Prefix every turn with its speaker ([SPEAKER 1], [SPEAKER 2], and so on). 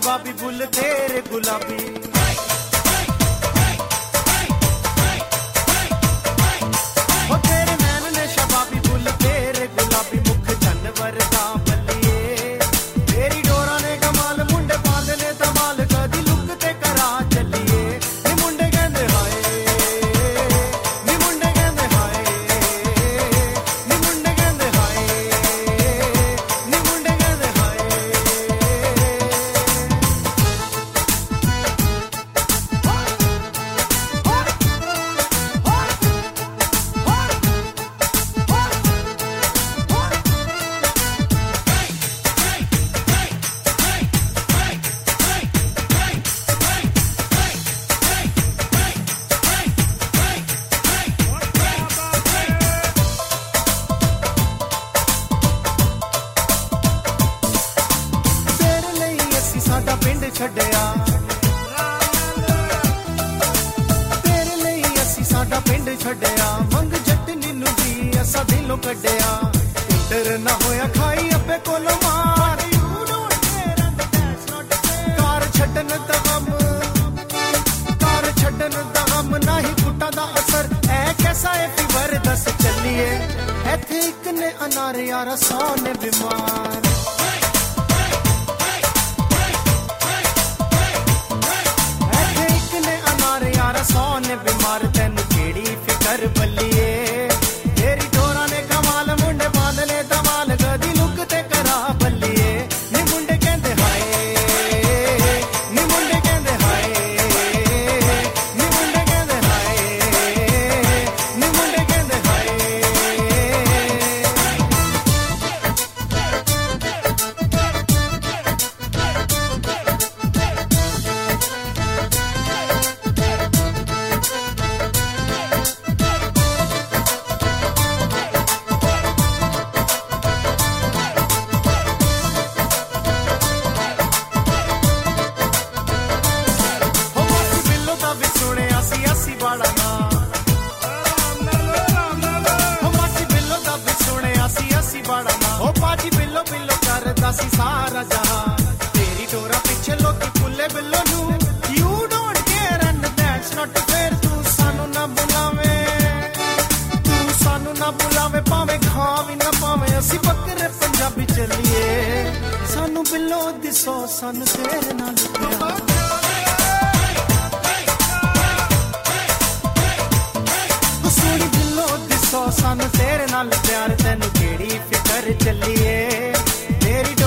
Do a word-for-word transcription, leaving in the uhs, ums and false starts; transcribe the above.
[SPEAKER 1] शबाबी bull तेरे गुलाबी ओ तेरे नैन ने शबाबी बुल तेरे गुलाबी मुख जानवर दा बल्लिए तेरी डोरा ने कमाल मुंडे पांदे ने धमाल कदी लुक ते करा चलिए नी मुंडे कहंदे हाय नी मुंडे कहंदे हाय नी मुंडे कहंदे हाय नी मुंडे कहंदे हाय तेरे ਲਈ ਅਸੀਂ ਸਾਡਾ ਪਿੰਡ ਛੱਡਿਆ ਤੇਰੇ ਲਈ ਅਸੀਂ ਸਾਡਾ ਪਿੰਡ ਛੱਡਿਆ ਮੰਗ ਜੱਟਨੀ ਨੂੰ ਵੀ ਅਸਾਂ ਦਿਲੋਂ ਕੱਢਿਆ ਇੰਦਰ ਨਾ ਹੋਇਆ ਖਾਈ ਅੱਬੇ ਕੋਲੋਂ ਮਾਰ ਕਾਰ ਛੱਡਣ ਦਾ ਗਮ ਕਾਰ ਛੱਡਣ ਦਾ ਗਮ ਨਹੀਂ ਕੁੱਟਾਂ ਦਾ ਅਸਰ ਐ ਕੈਸਾ ਹੈ ਫੀਵਰ ਦੱਸ ਚੱਲੀਏ ਇੱਥੇ ਇੱਕ ਨੇ ਅਨਾਰ ਯਾਰਾ ਸੌ ਨੇ ਬਿਮਾਰ ਇੱਥੇ ਇੱਕ ਨੇ ਅਨਾਰ ਯਾਰਾ ਸੌ ਨੇ ਬਿਮਾਰ ਤੈਨੂੰ ਕਿਹੜੀ ਫਿਕਰ ਬੱਲੀਏ ਤੇਰੀ ਡੋਰਾਂ ਨੇ ਕਮਾਲ ਮੁੰਡੇ ਬਾਂਧ ਨੇ ਧਮਾਲ ਕਦੀ ਲੁੱਕ ਤੇ ਕਰਾ ਬੱਲੀਏ ਨੀ ਮੁੰਡੇ ਕਹਿੰਦੇ ਹਾਏ ਨੀ ਮੁੰਡੇ ਕਹਿੰਦੇ ਹਾਏ ਨੀ ਮੁੰਡੇ ਕਹਿੰਦੇ ਹਾਏ ਨੀ ਮੁੰਡੇ ਕਹਿੰਦੇ ਹਾਏ ਹੋ ਮਾਸੀ ਬਿੱਲੋ ਦਾ ਵੀ ਸੁਣਿਆ ਸੀ ਅਸੀਂ ਬਾੜਾ ਨਾ ਹੋ ਮਾਸੀ ਬਿੱਲੋ ਦਾ ਵੀ ਸੁਣਿਆ ਸੀ ਅਸੀਂ ਬਾੜਾ ਨਾ ਹੋ ਪਾਜੀ ਬਿੱਲੋ ਬਿੱਲੋ ਕਰਦਾ ਸੀ ਸਾਰਾ ਜਹਾਨ ਤੇਰੀ ਡੋਰਾ ਪਿੱਛੇ ਲੋਕੀ ਫੁੱਲੇ ਬਿੱਲੋ ਨੂੰ you don't care and that's not fair ਤੂੰ ਸਾਨੂੰ ਨਾ ਬੁਲਾਵੇਂ ਤੂੰ ਸਾਨੂੰ ਨਾ ਬੁਲਾਵੇਂ ਭਾਵੇਂ ਖਾਂ ਵੀ ਨਾ ਪਾਵੇਂ ਅਸੀਂ ਬੱਕਰੇ ਪੰਜਾਬੀ ਚੱਲੀਏ ਸਾਨੂੰ ਬਿੱਲੋ ਦੀ ਸੌ ਸਾਨੂੰ ਤੇਰੇ ਨਾਲ ਪਿਆਰ ਸੋਹਣੀ ਦਿਲੋਂ ਦਿਸੋ ਸਾਨੂੰ ਤੇਰੇ ਨਾਲ ਪਿਆਰ ਤੈਨੂੰ ਕਿਹੜੀ ਫਿਕਰ ਚੱਲੀਏ ਤੇਰੀ